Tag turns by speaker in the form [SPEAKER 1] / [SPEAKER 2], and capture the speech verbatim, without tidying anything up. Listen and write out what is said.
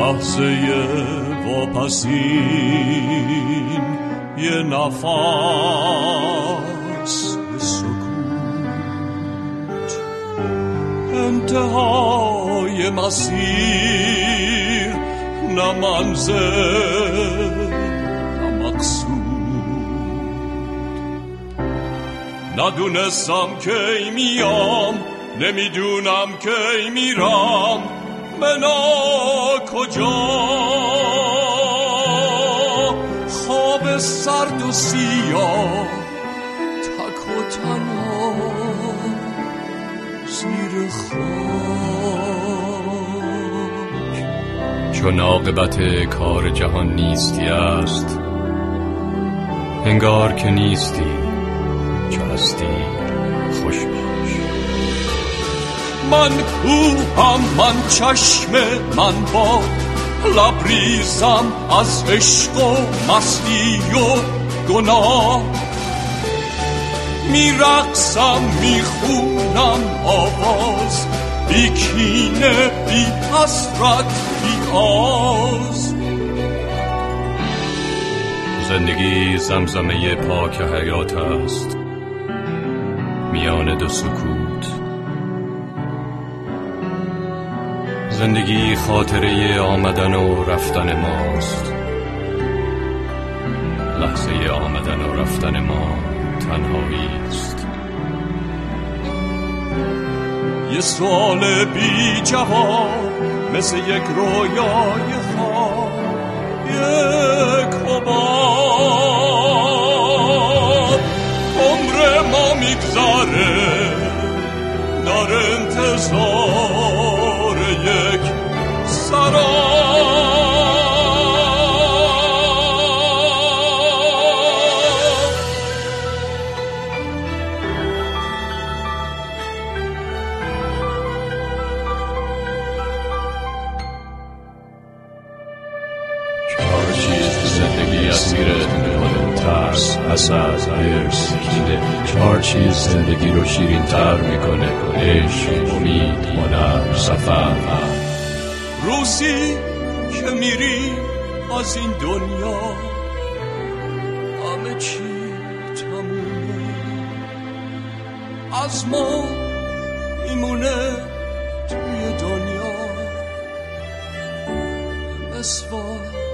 [SPEAKER 1] لحظه واپسین یه نفس سکوت، انتهای مسیر، نه منزل نه مقصود. ندونستم کی میام، نمیدونم کی میرم، منا کجا. خواب سرد و سیاه، تک و تنها زیر خاک.
[SPEAKER 2] چون عاقبت کار جهان نیستی است، انگار که نیستی چو هستی خوش باش.
[SPEAKER 1] من کوهم، من چشم، من با لبریزم از عشق و مستی و گناه. میرقصم میخونم آواز، بی کینه بی حسرت بی آز.
[SPEAKER 2] زندگی زمزمه پاک حیات است، میان دو سکوت. زندگی خاطره آمدن و رفتن ماست، لحظه آمدن و رفتن ما تنهایی است.
[SPEAKER 1] یه سوال بی جواب، مثل یک رویای خواب، یک حباب. عمر ما میگذره در انتظار یک سراب.
[SPEAKER 2] چهار چیز زندگی اسیرت میکنه: ترس، حسد، حرص، کینه. چهار چیز زندگی رو شیرین تر میکنه: عشق، امید، هنر، سفر.
[SPEAKER 1] روزی که میری از این دنیا، همه چی تمومه، از ما میمونه توی دنیا مسواک.